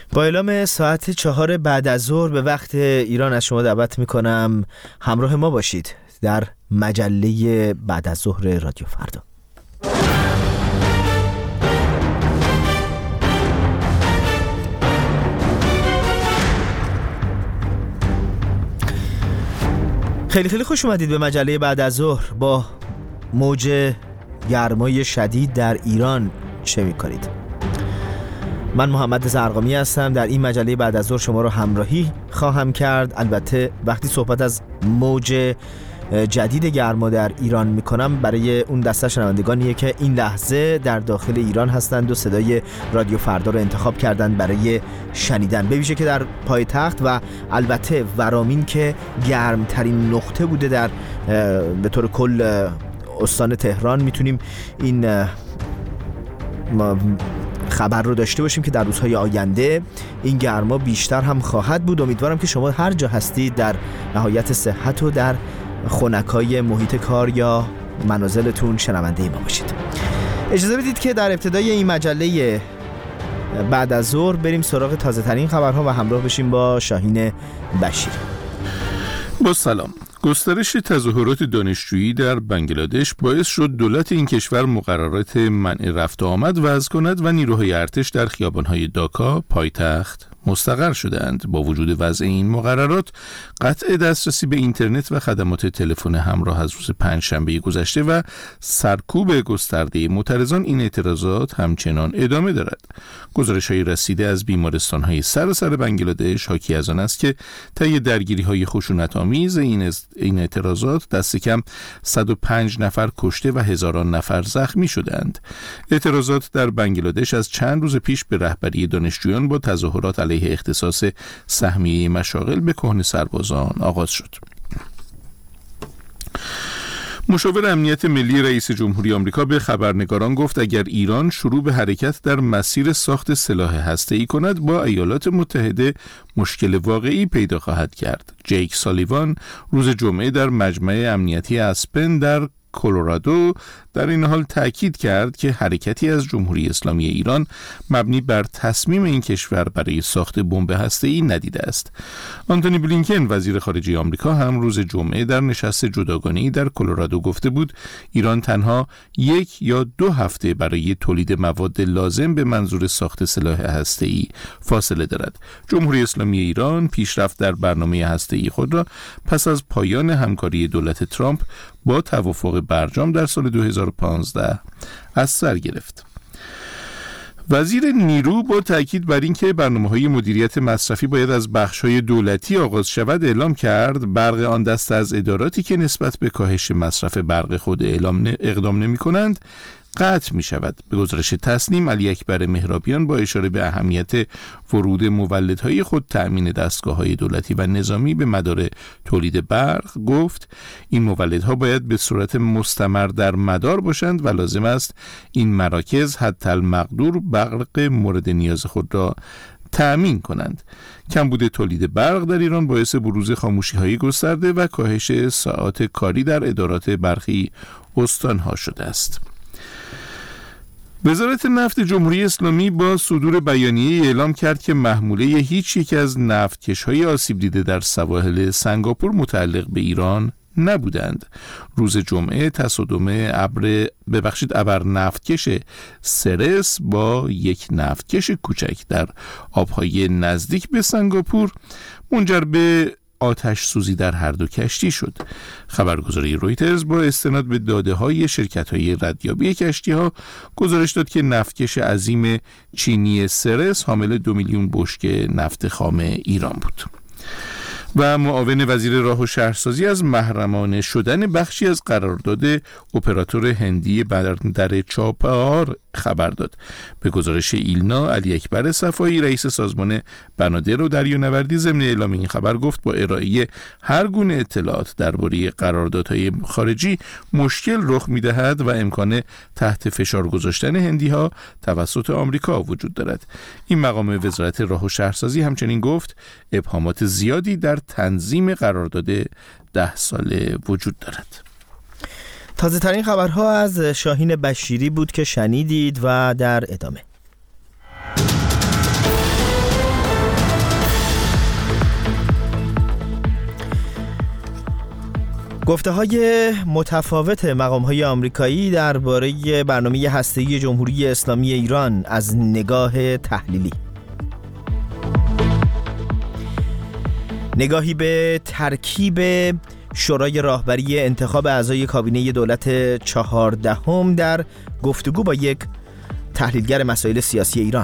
با اعلام ساعت 4 بعد از ظهر به وقت ایران از شما دعوت میکنم همراه ما باشید در مجله بعد از ظهر رادیو فردا. خیلی خوش اومدید به مجله بعد از ظهر. با موج گرمای شدید در ایران چه میکنید؟ من محمد زرقامی هستم. در این مجله بعد از ظهر شما رو همراهی خواهم کرد. البته وقتی صحبت از موج جدید گرما در ایران میکنم برای اون دسته شنوندگانیه که این لحظه در داخل ایران هستند و صدای رادیو فردا رو انتخاب کردن برای شنیدن، به ویژه که در پایتخت و البته ورامین که گرمترین نقطه بوده در به طور کل استان تهران. میتونیم این خبر رو داشته باشیم که در روزهای آینده این گرما بیشتر هم خواهد بود. امیدوارم که شما هر جا هستید در نهایت صحت و در خنکای محیط کار یا منازلتون شنونده ما باشید. اجازه بدید که در ابتدای این مجله بعد از ظهر بریم سراغ تازه ترین خبرها و همراه بشیم با شاهین بشیر. با سلام. گسترش تظاهرات دانشجویی در بنگلادش باعث شد دولت این کشور مقررات منع رفت و آمد وضع کند و نیروهای ارتش در خیابان‌های داکا پایتخت مستقر شدند. با وجود وضع این مقررات، قطع دسترسی به اینترنت و خدمات تلفن همراه از روز پنجشنبه گذشته و سرکوب گسترده معترضان، این اعتراضات همچنان ادامه دارد. گزارش‌های رسیده از بیمارستان‌های سراسر بنگلادش حاکی از آن است که طی درگیری‌های خشونت‌آمیز این اعتراضات دست کم 105 نفر کشته و هزاران نفر زخمی شدند. اعتراضات در بنگلادش از چند روز پیش به رهبری دانشجویان با تظاهرات علیه اختصاص سهمیه مشاغل به کهنه سربازان آغاز شد. مشاور امنیت ملی رئیس جمهوری آمریکا به خبرنگاران گفت اگر ایران شروع به حرکت در مسیر ساخت سلاح هسته‌ای کند، با ایالات متحده مشکل واقعی پیدا خواهد کرد. جیک سالیوان روز جمعه در مجمع امنیتی اسپن در کلرادو در این حال تأکید کرد که حرکتی از جمهوری اسلامی ایران مبنی بر تصمیم این کشور برای ساخت بمب هسته‌ای ندیده است. آنتونی بلینکن وزیر خارجه آمریکا هم روز جمعه در نشست جداگانه‌ای در کلرادو گفته بود ایران تنها 1 یا 2 هفته برای تولید مواد لازم به منظور ساخت سلاح هسته‌ای فاصله دارد. جمهوری اسلامی ایران پیشرفت در برنامه هسته‌ای خود را پس از پایان همکاری دولت ترامپ با توافق برجام در سال 2015 از سر گرفت. وزیر نیرو با تاکید بر اینکه برنامه‌های مدیریت مصرفی باید از بخش‌های دولتی آغاز شود اعلام کرد برق آن دسته از اداراتی که نسبت به کاهش مصرف برق خود اقدام نمی‌کنند قطع می شود. به گزارش تسنیم، علی اکبر مهرابیان با اشاره به اهمیت ورود مولدهای خود تأمین دستگاه‌های دولتی و نظامی به مدار تولید برق گفت این مولدها باید به صورت مستمر در مدار باشند و لازم است این مراکز حتی المقدور برق مورد نیاز خود را تأمین کنند. کمبود تولید برق در ایران باعث بروز خاموشی‌های گسترده و کاهش ساعات کاری در ادارات برخی استان‌ها شده است. وزارت نفت جمهوری اسلامی با صدور بیانیه اعلام کرد که محموله هیچ یک از نفتکش‌های آسیب دیده در سواحل سنگاپور متعلق به ایران نبودند. روز جمعه تصادم ابر نفتکش سرس با یک نفتکش کوچک در آبهای نزدیک به سنگاپور منجر به آتش سوزی در هر دو کشتی شد. خبرگزاری رویترز با استناد به داده‌های شرکت‌های ردیابی کشتی‌ها گزارش داد که نفتکش عظیم چینی سرس حامل 2 میلیون بشکه نفت خام ایران بود. و معاون وزیر راه و شهرسازی از محرمانه شدن بخشی از قرارداد اپراتور هندی بندر چابهار خبر داد. به گزارش ایلنا، علی اکبر صفایی رئیس سازمان بنادر و دریانوردی ضمن اعلام این خبر گفت با ارائه هر گونه اطلاعات درباره قراردادهای خارجی مشکل رخ می‌دهد و امکان تحت فشار گذاشتن هندی‌ها توسط آمریکا وجود دارد. این مقام وزارت راه و شهرسازی همچنین گفت ابهامات زیادی در تنظیم قرارداد 10 ساله وجود دارد. تازه ترین خبرها از شاهین بشیری بود که شنیدید و در ادامه گفته‌های متفاوت مقام‌های آمریکایی درباره برنامه هسته‌ای جمهوری اسلامی ایران از نگاه تحلیلی. نگاهی به ترکیب شورای راهبری انتخاب اعضای کابینه دولت 14 در گفتگو با یک تحلیلگر مسائل سیاسی ایران.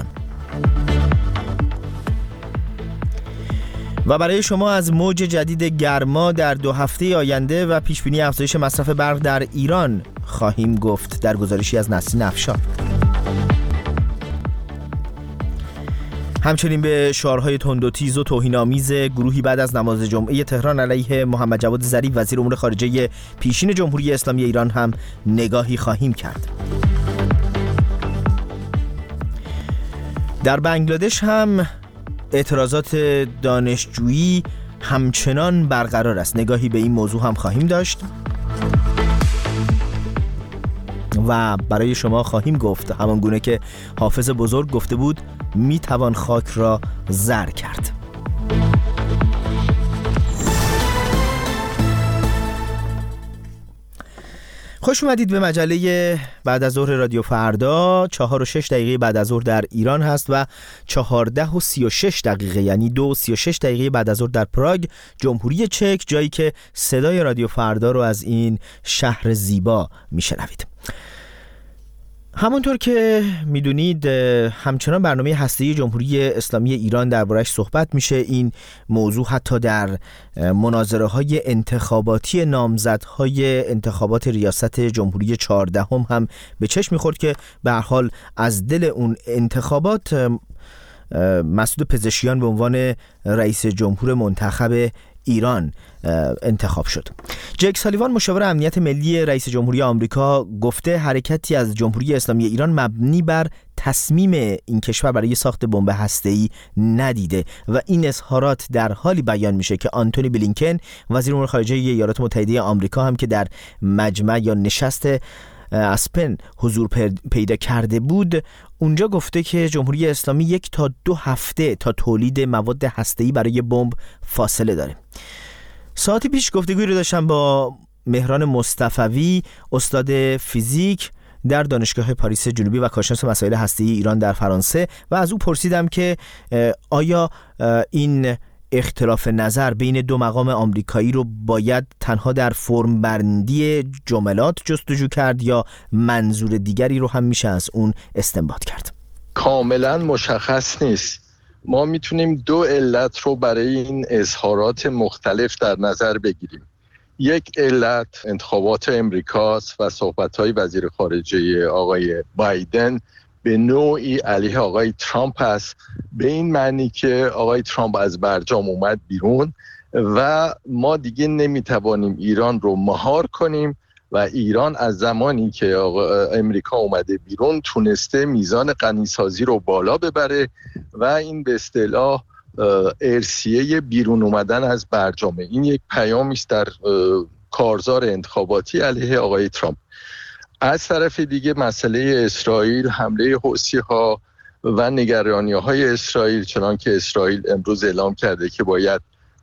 و برای شما از موج جدید گرما در 2 هفته آینده و پیشبینی افزایش مصرف برق در ایران خواهیم گفت در گزارشی از نسرین افشار. همچنین به شعارهای تند و تیز و توهین‌آمیز گروهی بعد از نماز جمعه تهران علیه محمد جواد ظریف وزیر امور خارجه پیشین جمهوری اسلامی ایران هم نگاهی خواهیم کرد. در بنگلادش هم اعتراضات دانشجویی همچنان برقرار است. نگاهی به این موضوع هم خواهیم داشت و برای شما خواهیم گفت همان گونه که حافظ بزرگ گفته بود میتوان خاک را زر کرد. خوش اومدید به مجله بعد از ظهر رادیو فردا. 4:06 بعد از ظهر در ایران هست و 14:36 یعنی 2:36 بعد از ظهر در پراگ جمهوری چک، جایی که صدای رادیو فردا رو از این شهر زیبا میشنوید. همونطور که میدونید همچنان برنامه هسته‌ای جمهوری اسلامی ایران درباره‌اش صحبت میشه. این موضوع حتی در مناظره‌های انتخاباتی نامزدهای انتخابات ریاست جمهوری 14 هم به چشم می‌خورد که به هر حال از دل اون انتخابات مسعود پزشکیان به عنوان رئیس جمهور منتخب ایران انتخاب شد. جک سالیوان مشاور امنیت ملی رئیس جمهوری آمریکا گفته حرکتی از جمهوری اسلامی ایران مبنی بر تصمیم این کشور برای ساخت بمب هسته‌ای ندیده و این اظهارات در حالی بیان میشه که آنتونی بلینکن وزیر امور خارجه ایالات متحده آمریکا هم که در مجمع یا نشست اسپن حضور پیدا کرده بود اونجا گفته که جمهوری اسلامی 1 تا 2 هفته تا تولید مواد هسته‌ای برای بمب فاصله داره. ساعتی پیش گفتگویی رو داشتم با مهران مصطفوی، استاد فیزیک در دانشگاه پاریس جنوبی و کارشناس مسائل هسته‌ای ایران در فرانسه و از او پرسیدم که آیا این اختلاف نظر بین 2 مقام آمریکایی رو باید تنها در فرم بندی جملات جستجو کرد یا منظور دیگری رو هم میشه از اون استنباط کرد؟ کاملا مشخص نیست. ما میتونیم 2 علت رو برای این اظهارات مختلف در نظر بگیریم. یک علت انتخابات امریکاست و صحبت‌های وزیر خارجه آقای بایدن به نوعی علیه آقای ترامپ است، به این معنی که آقای ترامپ از برجام اومد بیرون و ما دیگه نمیتوانیم ایران رو مهار کنیم و ایران از زمانی که امریکا اومده بیرون تونسته میزان غنیسازی رو بالا ببره و این به اصطلاح ارثیه بیرون اومدن از برجامه. این یک پیامی است در کارزار انتخاباتی علیه آقای ترامپ. از طرف دیگه مسئله اسرائیل، حمله حوثی‌ها و نگرانی‌های اسرائیل، چنانکه اسرائیل امروز اعلام کرده که باید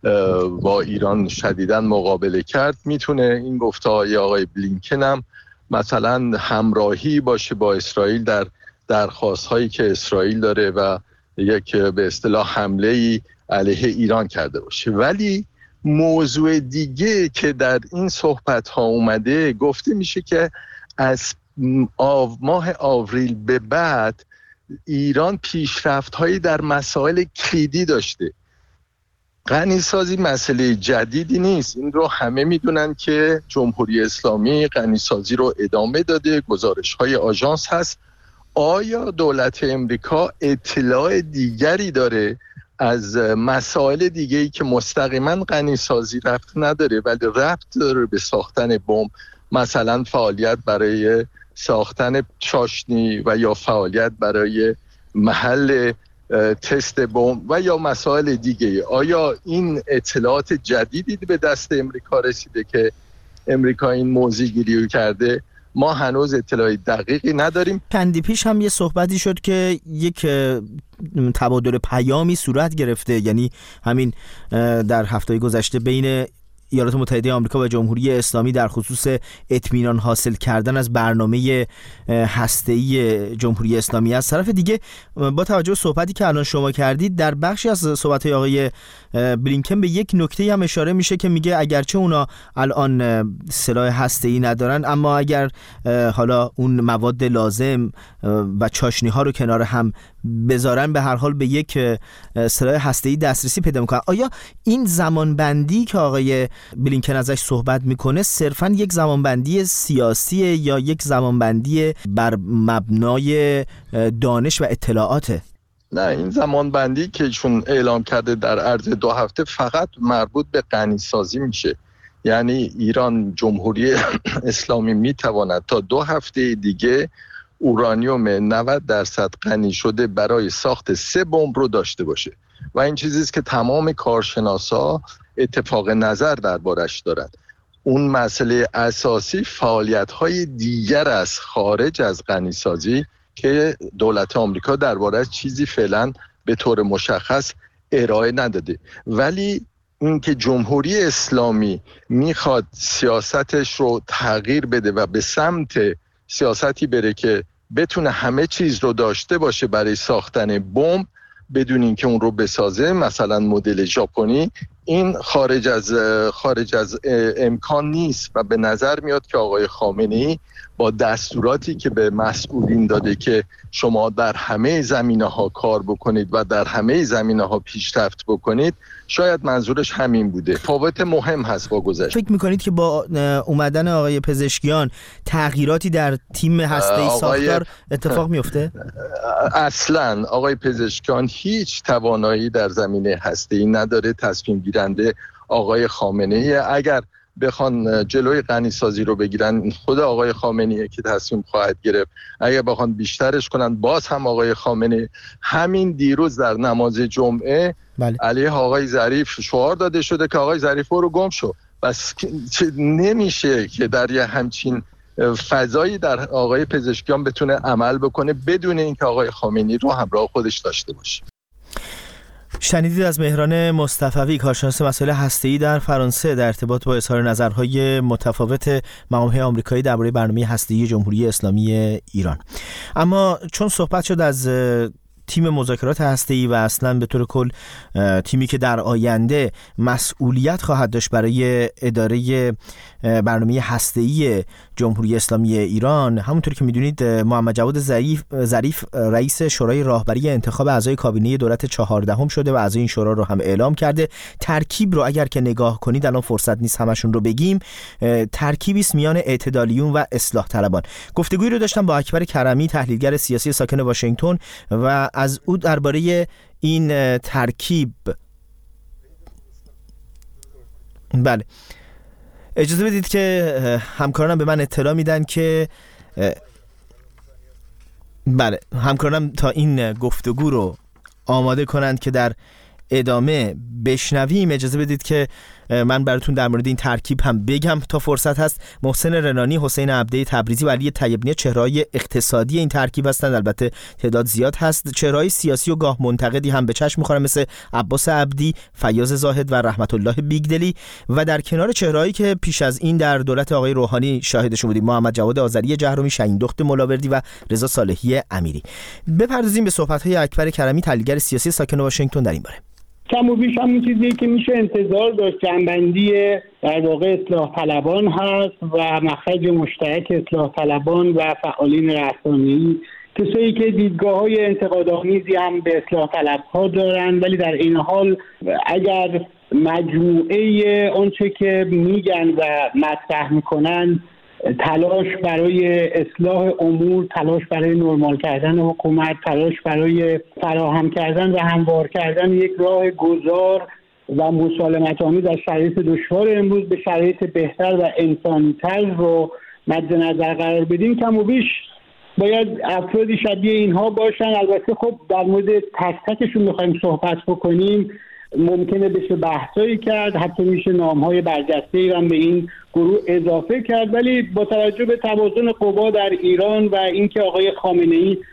با ایران شدیداً مقابله کرد، میتونه این گفته‌های آقای بلینکن هم مثلا همراهی باشه با اسرائیل در درخواست‌هایی که اسرائیل داره و یک به اصطلاح حمله‌ای علیه ایران کرده باشه. ولی موضوع دیگه که در این صحبت‌ها اومده، گفته میشه که از ماه آوریل به بعد ایران پیشرفت‌هایی در مسائل کلیدی داشته. غنیسازی مسئله جدیدی نیست، این رو همه میدونن که جمهوری اسلامی غنیسازی رو ادامه داده، گزارش‌های آژانس هست. آیا دولت امریکا اطلاع دیگری داره از مسائل دیگه‌ای که مستقیما غنیسازی ربط نداره ولی ربط داره به ساختن بمب، مثلا فعالیت برای ساختن چاشنی و یا فعالیت برای محل تست بمب و یا مسائل دیگه؟ آیا این اطلاعات جدیدی به دست امریکا رسیده که امریکا این موضوع گیری کرده؟ ما هنوز اطلاعی دقیقی نداریم. چندی پیش هم یه صحبتی شد که یک تبادل پیامی صورت گرفته، یعنی همین در هفته‌های گذشته بین ایالات متحده آمریکا و جمهوری اسلامی در خصوص اطمینان حاصل کردن از برنامه هسته‌ای جمهوری اسلامی است. طرف دیگه با توجه به صحبتی که الان شما کردید، در بخشی از صحبت‌های آقای بلینکن به یک نکته هم اشاره میشه که میگه اگرچه اونا الان سلاح هسته‌ای ندارن، اما اگر حالا اون مواد لازم و چاشنی‌ها رو کنار هم بذارن، به هر حال به یک سلاح هسته‌ای دسترسی پیدا میکنن. آیا این زمانبندی که آقای بلینکن ازش صحبت میکنه صرفاً یک زمانبندی سیاسیه یا یک زمانبندی بر مبنای دانش و اطلاعاته؟ نه، این زمانبندی که ایشون اعلام کرده در عرض 2 هفته فقط مربوط به غنی‌سازی میشه. یعنی ایران، جمهوری اسلامی میتواند تا 2 هفته دیگه اورانیوم 90% غنی شده برای ساخت 3 بمب رو داشته باشه و این چیزیست که تمام کارشناسا اتفاق نظر دربارش دارند. اون مسئله اساسی فعالیت‌های دیگر از خارج از غنی‌سازی که دولت آمریکا دربارش چیزی فعلا به طور مشخص ارائه نداده، ولی اینکه جمهوری اسلامی میخواد سیاستش رو تغییر بده و به سمت سیاستی بره که بتونه همه چیز رو داشته باشه برای ساختن بمب بدون اینکه اون رو بسازه، مثلا مدل ژاپنی، این خارج از امکان نیست و به نظر میاد که آقای خامنه‌ای با دستوراتی که به مسئولین داده که شما در همه زمینه‌ها کار بکنید و در همه زمینه‌ها پیشرفت بکنید، شاید منظورش همین بوده. تفاوت مهم هست با گذشته. فکر می‌کنید که با اومدن آقای پزشکیان تغییراتی در تیم هسته‌ای ساختار اتفاق میفته؟ اصلاً آقای پزشکیان هیچ توانایی در زمینه هسته‌ای نداره. تصمیم گیرنده آقای خامنه‌ای. اگر بخوان جلوی غنی‌سازی رو بگیرن، خود آقای خامنه‌ای که تصمیم خواهد گرفت. اگر بخوان بیشترش کنن، باز هم آقای خامنه‌ای. همین دیروز در نماز جمعه علیه آقای ظریف شعار داده شده که آقای ظریف رو گم شو. بس نمیشه که در یه همچین فضایی در آقای پزشکیان بتونه عمل بکنه بدون اینکه آقای خامنه‌ای رو همراه خودش داشته باشه. شنیدید از مهران مصطفوی، کارشناس مسائل هسته‌ای در فرانسه، در ارتباط با اظهار نظرهای متفاوت مقام‌های آمریکایی درباره برنامه هسته‌ای جمهوری اسلامی ایران. اما چون صحبت شد از تیم مذاکرات هسته‌ای و اصلا به طور کل تیمی که در آینده مسئولیت خواهد داشت برای اداره برنامه هسته‌ای جمهوری اسلامی ایران، همونطور که میدونید محمد جواد ظریف رئیس شورای راهبری انتخاب اعضای کابینه دولت 14 شده و اعضای این شورا رو هم اعلام کرده. ترکیب رو اگر که نگاه کنید، الان فرصت نیست همشون رو بگیم، ترکیبی است میان اعتدالیون و اصلاح طلبان. گفتگویی رو داشتم با اکبر کرمی، تحلیلگر سیاسی ساکن واشنگتن، و از او درباره این ترکیب اجازه بدید که همکارانم به من اطلاع میدن که همکارانم تا این گفتگو رو آماده کنند که در ادامه بشنویم. اجازه بدید که من براتون در مورد این ترکیب هم بگم تا فرصت هست. محسن رنانی، حسین عبده تبریزی و علی طیبنی چهره‌های اقتصادی این ترکیب هستند. البته تعداد زیاد هست. چهره‌های سیاسی و گاه منتقدی هم به چشم می‌خورن، مثل عباس عبدی، فیاض زاهد و رحمت الله بیگدلی. و در کنار چهره‌هایی که پیش از این در دولت آقای روحانی شاهدشون بودیم، محمد جواد آذری جهرومی، شهین دخت ملاوردی و رضا صالحی امیری. بپردازیم به صحبت‌های اکبر کرمی، تحلیلگر سیاسی ساکن واشنگتن در این باره. کم و بیش همون چیزی که میشه انتظار داشت. جنبندی در واقع اصلاح طلبان هست و مخرج مشترک اصلاح طلبان و فعالین رسانه‌ای، کسایی که دیدگاه‌های انتقادآمیزی هم به اصلاح طلب‌ها دارن، ولی در این حال اگر مجموعه آنچه که میگن و مطرح میکنن تلاش برای اصلاح امور، تلاش برای نرمال کردن حکومت، تلاش برای فراهم کردن و هموار کردن یک راه گذار و مسالمت‌آمیز از شرایط دشوار امروز به شرایط بهتر و انسانی‌تر رو مد نظر قرار بدیم، کم و بیش باید افرادی شبیه اینها باشن. البته خب در مورد تک تکشون می‌خوایم صحبت بکنیم، ممکنه بشه بحثایی کرد، حتی میشه نام‌های برجسته‌ای هم به این گروه اضافه کرد، ولی با توجه به توازن قوا در ایران و اینکه آقای خامنه‌ای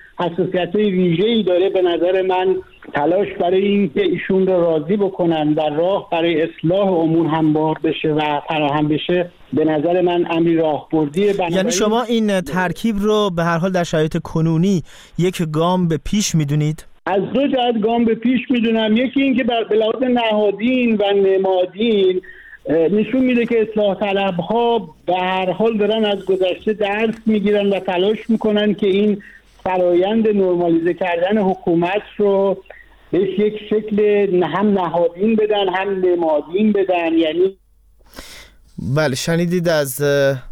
حساسیت‌های ویژه‌ای داره، به نظر من تلاش برای این که ایشون رو راضی بکنن و راه برای اصلاح امور هموار بشه و فراهم بشه، به نظر من امری راهبردیه. یعنی شما این ترکیب رو به هر حال در شرایط کنونی یک گام به پیش میدونید؟ از دو جهت گام به پیش میدونم. یکی این که به لحاظ نهادین و نمادین نشون میده که اصلاح طلب‌ها به هر حال دارن از گذشته درس میگیرن و تلاش میکنن که این فرایند نرمالیزه کردن حکومت رو بهش یک شکل هم نهادین بدن هم نمادین بدن. یعنی بله، شنیدید از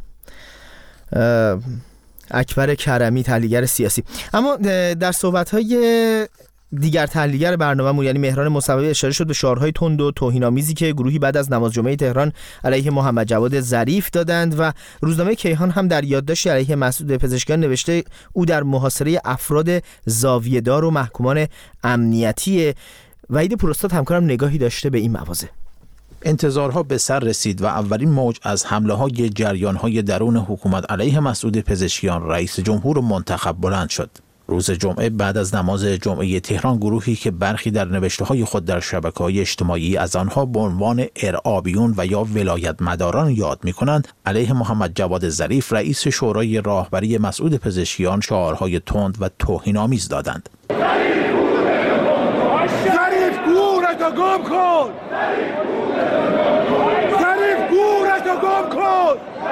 اکبر کرمی، تحلیلگر سیاسی. اما در صحبت‌های دیگر تحلیلگر برنامه‌مون یعنی مهران مصوبی اشاره شد به شعارهای تند و توهین‌آمیزی که گروهی بعد از نماز جمعه تهران علیه محمد جواد ظریف دادند و روزنامه کیهان هم در یادداشتی علیه مسعود پزشکیان نوشته او در محاصره افراد زاویه‌دار و محکومان امنیتی. وحید پوراستاد همکارم نگاهی داشته به این مواضع. انتظارها به سر رسید و اولین موج از حمله‌های جریان‌های درون حکومت علیه مسعود پزشکیان رئیس جمهور منتخب بلند شد. روز جمعه بعد از نماز جمعه تهران گروهی که برخی در نوشته‌های خود در شبکه‌های اجتماعی از آنها به عنوان ارعابیون و یا ولایت مداران یاد می‌کنند علیه محمد جواد ظریف رئیس شورای راهبری مسعود پزشکیان شعارهای تند و توهین‌آمیز دادند. ظریف گورتو گم کن! ظریف گورتو گم کن!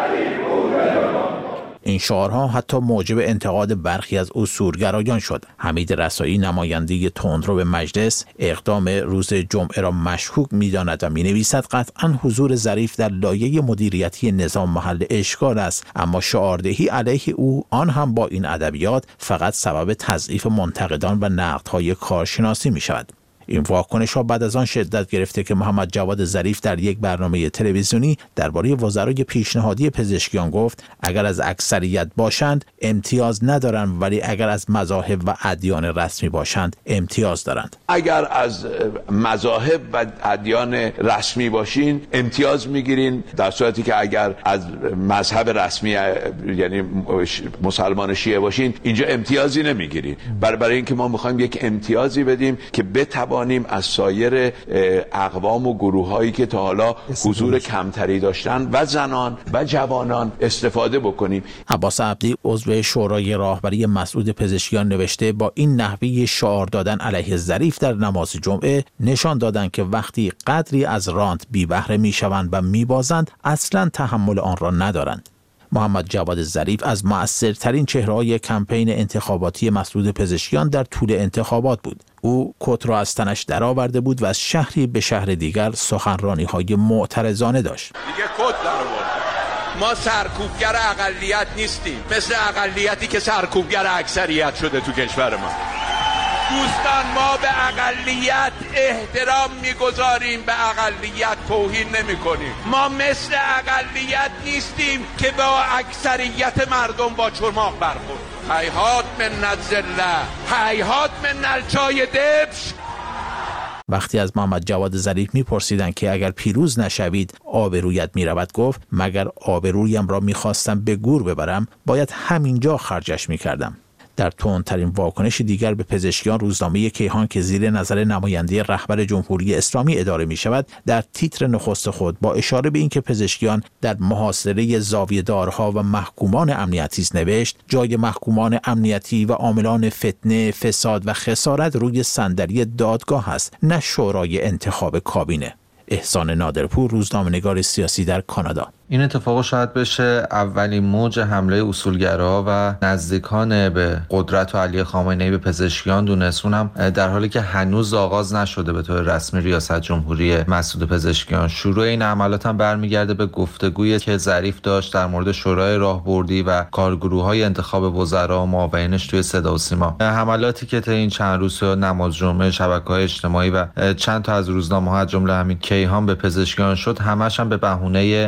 این شعارها حتی موجب انتقاد برخی از اصولگرایان شد. حمید رسایی نماینده تندرو به مجلس اقدام روز جمعه را مشکوک می‌داند و می‌نویسد قطعاً حضور ظریف در لایه مدیریتی نظام محل اشکال است، اما شعاردهی علیه او آن هم با این ادبیات فقط سبب تضعیف منتقدان و نقدهای کارشناسی می‌شود. این واکنش‌ها بعد از آن شدت گرفته که محمد جواد ظریف در یک برنامه تلویزیونی درباره وزرای پیشنهادی پزشکیان گفت اگر از اکثریت باشند امتیاز ندارند، ولی اگر از مذاهب و ادیان رسمی باشند امتیاز دارند. اگر از مذاهب و ادیان رسمی باشین امتیاز میگیرین، در صورتی که اگر از مذهب رسمی یعنی مسلمان شیعه باشین اینجا امتیازی نمیگیرین. برای اینکه ما میخوایم یک امتیازی بدیم که بتوانیم از سایر اقوام و گروه‌هایی که تا حالا حضور کمتری داشتن و زنان و جوانان استفاده بکنیم. عباس عبدی عضو شورای راهبری مسعود پزشکیان نوشته با این نحوه شعار دادن علیه ظریف در نماز جمعه نشان دادند که وقتی قدری از رانت بی بهره میشوند و میبازند اصلا تحمل آن را ندارند. محمد جواد ظریف از مؤثرترین چهره‌های کمپین انتخاباتی مسعود پزشکیان در طول انتخابات بود. او کت را از تنش درآورده بود و از شهری به شهر دیگر سخنرانی‌های معترضانه داشت. دیگه کت درآورد. ما سرکوبگر اقلیت نیستیم، مثل اقلیتی که سرکوبگر اکثریت شده تو کشور ما. دوستان، ما به اقلیت احترام میگذاریم، به اقلیت توهین نمی کنیم. ما مثل اقلیت نیستیم که با اکثریت مردم با چرماق برخورد. هیهات من الذله، هیهات من الچای دبش. وقتی از محمد جواد ظریف میپرسیدند که اگر پیروز نشوید آبرویت میرود، گفت مگر آبرویم را میخواستم به گور ببرم باید همینجا خرجش میکردم. در تندترین واکنش دیگر به پزشکیان، روزنامه کیهان که زیر نظر نماینده رهبر جمهوری اسلامی اداره می شود در تیتر نخست خود با اشاره به اینکه پزشکیان در محاصره زاویه‌دارها و محکومان امنیتی است نوشت جای محکومان امنیتی و عاملان فتنه، فساد و خسارت روی صندلی دادگاه است، نه شورای انتخاب کابینه. احسان نادرپور، روزنامه‌نگار سیاسی در کانادا. این اتفاق شاید بشه اولین موج حمله اصولگراها و نزدیکان به قدرت و علی خامنه‌ای به پزشکیان دونست، اونم در حالی که هنوز آغاز نشده به طور رسمی ریاست جمهوری مسعود پزشکیان. شروع این حملات هم برمیگرده به گفتگویی که ظریف داشت در مورد شورای راهبردی و کارگروه‌های انتخاب وزرا و معاونینش توی صدا و سیما. حملاتی که تا این چند روز نماز جمعه، شبکه‌های اجتماعی و چند تا از روزنامه‌ها از جمله همین کیهان به پزشکیان شد، همش هم به بهونه حضور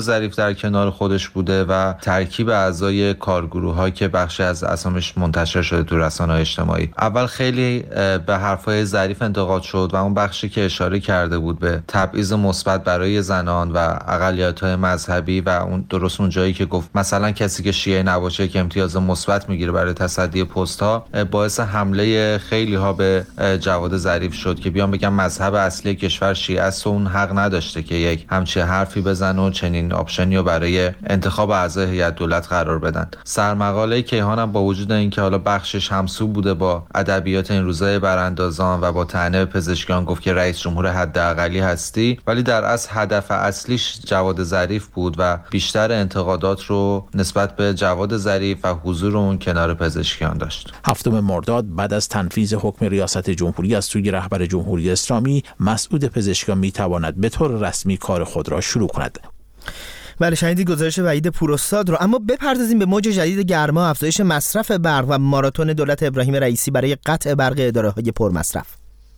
ظریف در کنار خودش بوده و ترکیب اعضای کارگروه‌ها که بخشی از اسامش منتشر شده تو رسانه‌های اجتماعی. اول خیلی به حرفای ظریف انتقاد شد و اون بخشی که اشاره کرده بود به تبعیض مثبت برای زنان و اقلیت‌های مذهبی و اون درست اون جایی که گفت مثلا کسی که شیعه نباشه که امتیاز مثبت میگیره برای تصدی پست‌ها، باعث حمله خیلی‌ها به جواد ظریف شد که بیان بگم مذهب اصلی کشور شیعه است و اون حق نداشته که یک همچین حرفی بزنه و چنین آپشنی رو برای انتخاب اعضای هیئت دولت قرار بدن. سرمقاله کیهان هم با وجود اینکه حالا بخشش همسو بوده با ادبیات این روزای براندازان و با طعنه به پزشکیان گفت که رئیس جمهور حداقلی هستی، ولی در اصل هدف اصلیش جواد ظریف بود و بیشتر انتقادات رو نسبت به جواد ظریف و حضور اون کنار پزشکیان داشت. 7 مرداد بعد از تنفیذ حکم ریاست جمهوری از سوی رهبر جمهوری اسلامی، مسعود پزشکیان میتواند به طور رسمی کار خود را شروع کند. بله، شنیدید گزارش وحید پوراستاد رو. اما بپردازیم به موج جدید گرما، افزایش مصرف برق و ماراتون دولت ابراهیم رئیسی برای قطع برق اداره‌های پرمصرف.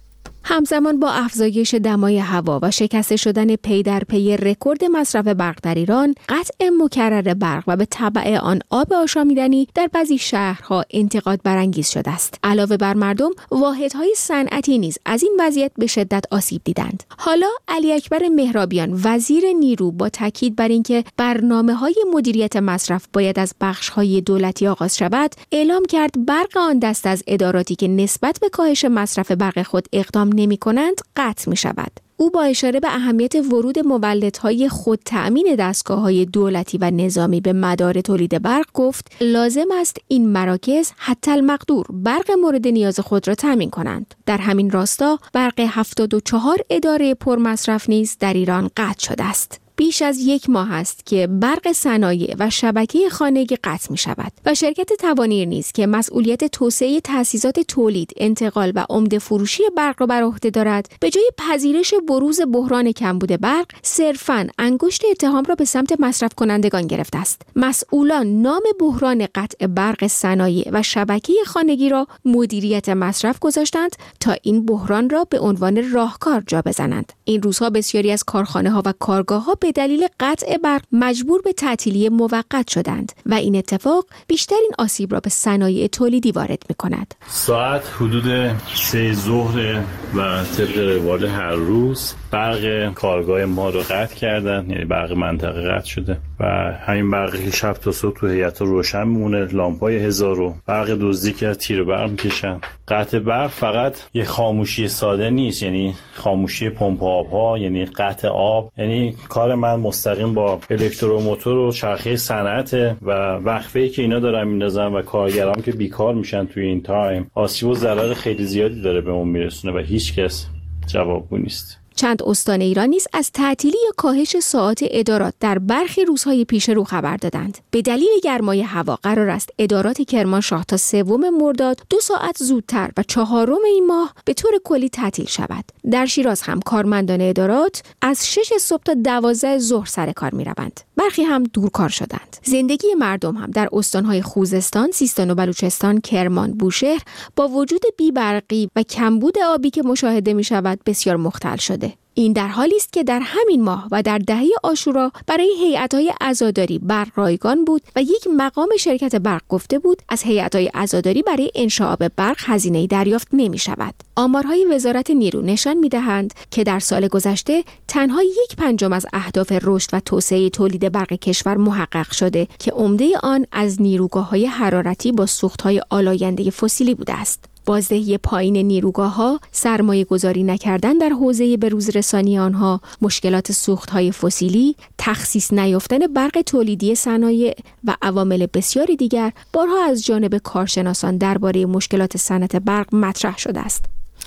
همزمان با افزایش دمای هوا و شکسته شدن پی در پی رکورد مصرف برق در ایران، قطع مکرر برق و به تبع آن آب آشامیدنی در بعضی شهرها انتقاد برانگیز شده است. علاوه بر مردم، واحدهای صنعتی نیز از این وضعیت به شدت آسیب دیدند. حالا علی اکبر مهرابیان وزیر نیرو با تاکید بر اینکه برنامه‌های مدیریت مصرف باید از بخش‌های دولتی آغاز شود، اعلام کرد برق آن دست از اداراتی که نسبت به کاهش مصرف برق خود اقدام نمی‌کنند قطع می‌شود. او با اشاره به اهمیت ورود مولدهای خود تأمین دستگاه‌های دولتی و نظامی به مدار تولید برق گفت لازم است این مراکز حتی المقدور برق مورد نیاز خود را تأمین کنند. در همین راستا برق 74 اداره پرمصرف نیز در ایران قطع شده است. بیش از 1 ماه است که برق صنایع و شبکه خانگی قطع می شود و شرکت توانیر نیز که مسئولیت توسعه تأسیسات تولید، انتقال و عمده فروشی برق را بر عهده دارد، به جای پذیرش بروز بحران کمبود برق، صرفاً انگشت اتهام را به سمت مصرف کنندگان گرفته است. مسئولان نام بحران قطع برق صنایع و شبکه خانگی را مدیریت مصرف گذاشتند تا این بحران را به عنوان راهکار جا بزنند. این روزها بسیاری از کارخانه‌ها و کارگاه‌ها به دلیل قطع برق مجبور به تعطیلی موقت شدند و این اتفاق بیشترین آسیب را به صنایع تولیدی وارد می‌کند. ساعت حدود 3 ظهر و طبق روال هر روز برق کارگاه ما رو قطع کردن، یعنی برق منطقه قطع شده و همین برقی که شب تا صبح تو هیئت روشن میمونه، لامپای 1000 برق دزدی که از تیر برق میکشن. قطع برق فقط یه خاموشی ساده نیست، یعنی خاموشی پمپ آب‌ها، یعنی قطع آب، یعنی کار من مستقیم با الکتروموتور و چرخه صنعت و وقفه‌ای که اینا دارن میندازن و کارگرام که بیکار میشن توی این تایم، آسیب و ضرر خیلی زیادی داره به اون میرسونه و هیچ کس جوابگو نیست. چند استان ایران نیز از تعطیلی یا کاهش ساعات ادارات در برخی روزهای پیش رو خبر دادند. به دلیل گرمای هوا قرار است ادارات کرمانشاه تا 3 مرداد 2 ساعت زودتر و 4 این ماه به طور کلی تعطیل شود. در شیراز هم کارمندان ادارات از 6 صبح تا 12 ظهر سر کار می‌روند. برخی هم دورکار شدند. زندگی مردم هم در استان‌های خوزستان، سیستان و بلوچستان، کرمان، بوشهر با وجود بی‌برقی و کمبود آبی که مشاهده می‌شود بسیار مختل شده. این در حالی است که در همین ماه و در دهه عاشورا برای هیئت‌های عزاداری برق رایگان بود و یک مقام شرکت برق گفته بود از هیئت‌های عزاداری برای انشاء آب برق هزینه‌ای دریافت نمی‌شود. آمارهای وزارت نیرو نشان می‌دهند که در سال گذشته تنها 1/5 از اهداف رشد و توسعه تولید برق کشور محقق شده که عمده آن از نیروگاه‌های حرارتی با سوخت‌های آلاینده فسیلی بوده است. بازدهی پایین نیروگاه‌ها، سرمایه گذاری نکردن در حوزه بروزرسانی آنها، مشکلات سوخت‌های فسیلی، تخصیص نیافتن برق تولیدی صنایع و عوامل بسیاری دیگر بارها از جانب کارشناسان درباره مشکلات صنعت برق مطرح شده است.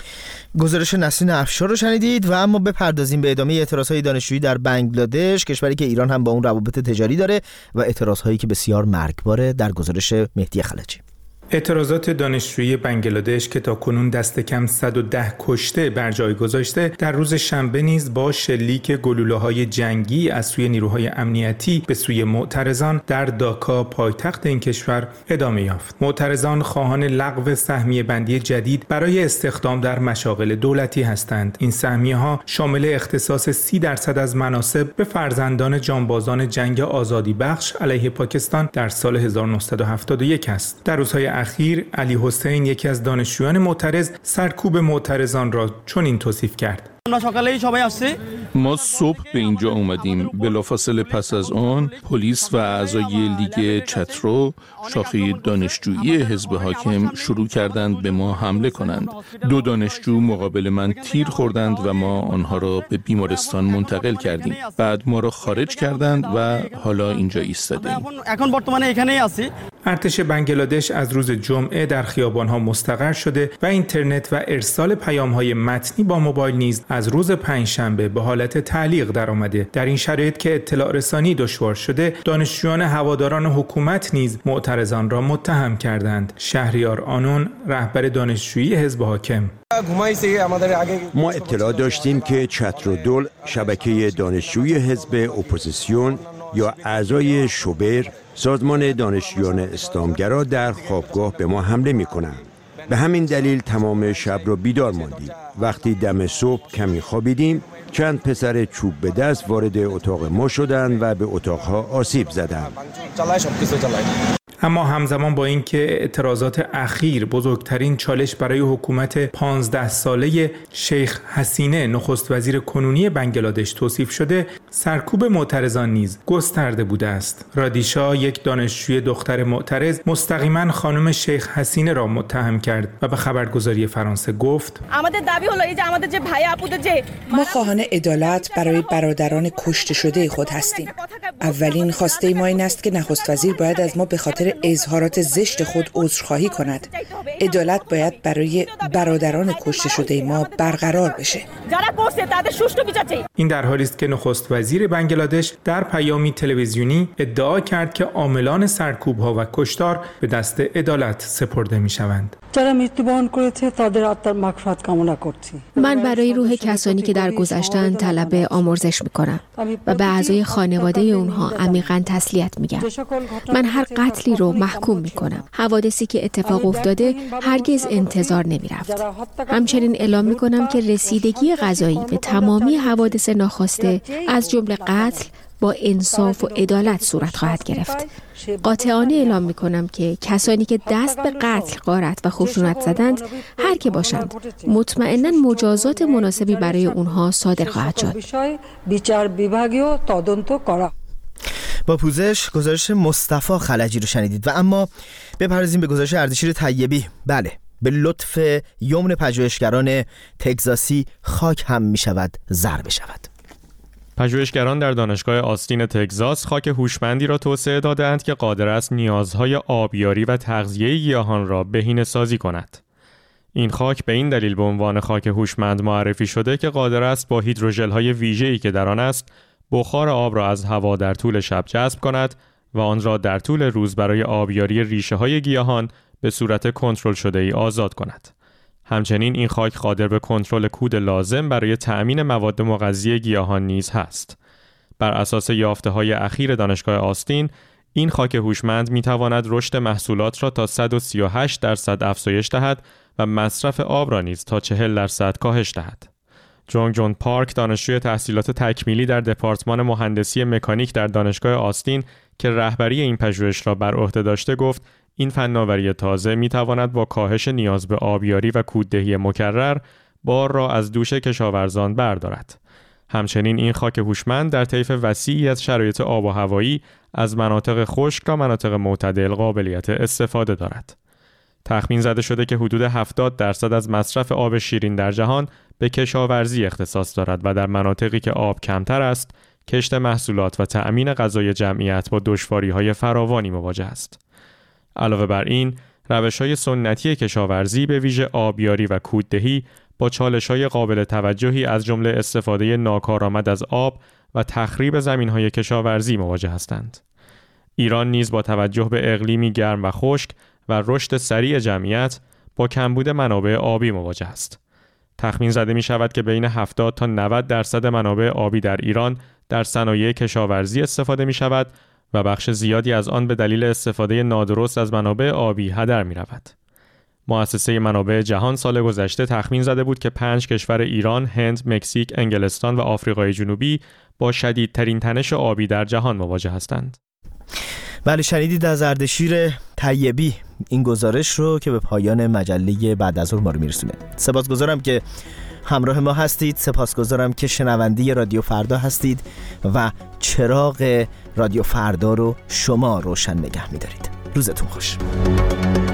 گزارش نسرین افشار رو شنیدید و اما بپردازیم به ادامه اعتراضهای دانشجویی در بنگلادش، کشوری که ایران هم با اون روابط تجاری داره و اعتراضهایی که بسیار مرگباره، در گزارش مهدی خلجی. اعتراضات دانشجویی بنگلادش که تاکنون دست کم 110 کشته بر جای گذاشته، در روز شنبه نیز با شلیک گلوله‌های جنگی از سوی نیروهای امنیتی به سوی معترضان در داکا پایتخت این کشور ادامه یافت. معترضان خواهان لغو سهمیه بندی جدید برای استخدام در مشاغل دولتی هستند. این سهمیه‌ها شامل اختصاص 30% از مناصب به فرزندان جانبازان جنگ آزادی بخش علیه پاکستان در سال 1971 است. در روزهای اخیر علی حسین، یکی از دانشجویان معترض، سرکوب معترضان را چنین توصیف کرد: ما صبح به اینجا اومدیم. بلافاصله پس از آن پلیس و اعضای لیگ چترو، شاخه دانشجویی حزب حاکم، شروع کردند به ما حمله کنند. 2 دانشجو مقابل من تیر خوردند و ما آنها را به بیمارستان منتقل کردیم. بعد ما را خارج کردند و حالا اینجا ایستادیم. ارتش بنگلادش از روز جمعه در خیابان‌ها مستقر شده و اینترنت و ارسال پیام‌های متنی با موبایل نیز از روز پنجشنبه به حالت تعلیق درآمده. در این شرایط که اطلاع رسانی دشوار شده، دانشجویان هواداران حکومت نیز معترضان را متهم کردند. شهریار آنون، رهبر دانشجویی حزب حاکم: ما اطلاع داشتیم که چترودول، شبکه دانشجویی حزب اپوزیسیون یا اعضای شوبر، سازمان دانشجویان اسلامگرا، در خوابگاه به ما حمله می‌کنند. به همین دلیل تمام شب را بیدار ماندیم. وقتی دم صبح کمی خوابیدیم، چند پسر چوب به دست وارد اتاق ما شدند و به اتاقها آسیب زدند. اما همزمان با اینکه اعتراضات اخیر بزرگترین چالش برای حکومت 15 ساله شیخ حسینه، نخست وزیر کنونی بنگلادش، توصیف شده، سرکوب معترضان نیز گسترده بوده است. رادیشا، یک دانشجوی دختر معترض، مستقیما خانم شیخ حسینه را متهم کرد و به خبرگزاری فرانسه گفت: ما خواهان عدالت برای برادران کشته شده خود هستیم. اولین خواسته ما این است که نخست وزیر باید از ما به خاطر اظهارات زشت خود عذرخواهی کند. عدالت باید برای برادران کشته شده ما برقرار بشه. این در حالی است که نخست وزیر بنگلادش در پیامی تلویزیونی ادعا کرد که عاملان سرکوب‌ها و کشتار به دست عدالت سپرده می‌شوند. من برای روح کسانی که درگذشتند طلب آمرزش می‌کنم و به اعضای خانواده اونها عمیقاً تسلیت میگم. من هر قتلی رو محکوم می‌کنم. حوادثی که اتفاق افتاده هرگز انتظار نمی‌رفت. همچنین اعلام می‌کنم که رسیدگی قضایی به تمامی حوادث ناخواسته از جمله قتل با انصاف و عدالت صورت خواهد گرفت. قاطعانه اعلام می‌کنم که کسانی که دست به قتل، غارت و خشونت زدند، هر که باشند، مطمئناً مجازات مناسبی برای اونها صادر خواهد شد. با پوزش گزارش مصطفی خلجی رو شنیدید. و اما بپردازیم به گزارش اردشیر طیبی. بله، به لطف یمن پژوهشگران تگزاسی خاک هم می شود زر بشود. پژوهشگران در دانشگاه آستین تگزاس خاک هوشمندی را توسعه دادند که قادر است نیازهای آبیاری و تغذیه گیاهان را بهینه‌سازی کند. این خاک به این دلیل به عنوان خاک هوشمند معرفی شده که قادر است با هیدروژل‌های ویژه‌ای که در آن است بخار آب را از هوا در طول شب جذب کند و آن را در طول روز برای آبیاری ریشه‌های گیاهان به صورت کنترل شده‌ای آزاد کند. همچنین این خاک قادر به کنترل کود لازم برای تأمین مواد مغذی گیاهان نیز هست. بر اساس یافته‌های اخیر دانشگاه آستین، این خاک هوشمند می‌تواند رشد محصولات را تا 138% افزایش دهد و مصرف آب را نیز تا 40% کاهش دهد. جونگ جون پارک، دانشجوی تحصیلات تکمیلی در دپارتمان مهندسی مکانیک در دانشگاه آستین که رهبری این پژوهش را بر عهده داشته، گفت این فناوری تازه می‌تواند با کاهش نیاز به آبیاری و کوددهی مکرر بار را از دوش کشاورزان بردارد. همچنین این خاک هوشمند در طیف وسیعی از شرایط آب و هوایی از مناطق خشک تا مناطق معتدل قابلیت استفاده دارد. تخمین زده شده که حدود 70% از مصرف آب شیرین در جهان به کشاورزی اختصاص دارد و در مناطقی که آب کمتر است، کشت محصولات و تأمین غذای جمعیت با دشواری‌های فراوانی مواجه است. علاوه بر این، روش‌های سنتی کشاورزی به ویژه آبیاری و کوددهی با چالش‌های قابل توجهی از جمله استفاده ناکارآمد از آب و تخریب زمین‌های کشاورزی مواجه هستند. ایران نیز با توجه به اقلیمی گرم و خشک و رشد سریع جمعیت با کمبود منابع آبی مواجه است. تخمین زده می شود که بین 70 تا 90% منابع آبی در ایران در صنایع کشاورزی استفاده می شود و بخش زیادی از آن به دلیل استفاده نادرست از منابع آبی هدر می رود. مؤسسه منابع جهان سال گذشته تخمین زده بود که 5 کشور ایران، هند، مکزیک، انگلستان و آفریقای جنوبی با شدیدترین تنش آبی در جهان مواجه هستند. بله، شنیدید از اردشیر طیبی این گزارش رو که به پایان مجله بعد از ظهر ما رو میرسونه. سپاسگزارم که همراه ما هستید، سپاسگزارم که شنونده رادیو فردا هستید و چراغ رادیو فردا رو شما روشن نگه می‌دارید. روزتون خوش.